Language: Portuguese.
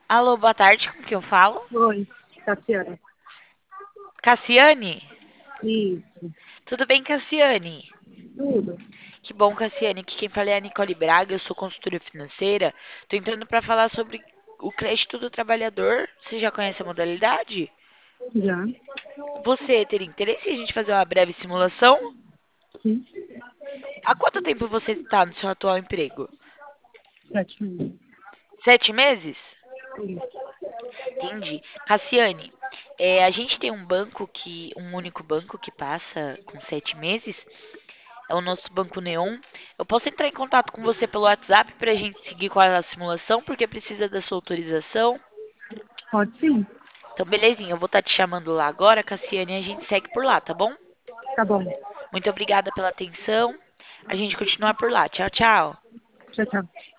Alô, boa tarde, com quem eu falo? Oi, Tatiana. Cassiane? Isso, Tudo bem, Cassiane? tudo. Que bom, Cassiane, que quem fala é a Nicole Braga, eu sou consultora financeira. Tô entrando para falar sobre o crédito do trabalhador. Você já conhece a modalidade? Já, Você teria interesse em a gente fazer uma breve simulação? sim, Há quanto tempo você está no seu atual emprego? 7 meses. 7 meses? Isso. Entendi. Cassiane, a gente tem um banco um único banco que passa com 7 meses. É o nosso Banco Neon. Eu posso entrar em contato com você pelo WhatsApp para a gente seguir com a simulação, porque precisa da sua autorização. Pode sim, Então, belezinha, eu vou estar te chamando lá agora, Cassiane, e a gente segue por lá, tá bom? tá bom. Muito obrigada pela atenção. A gente continua por lá. Tchau, tchau. Tchau, tchau.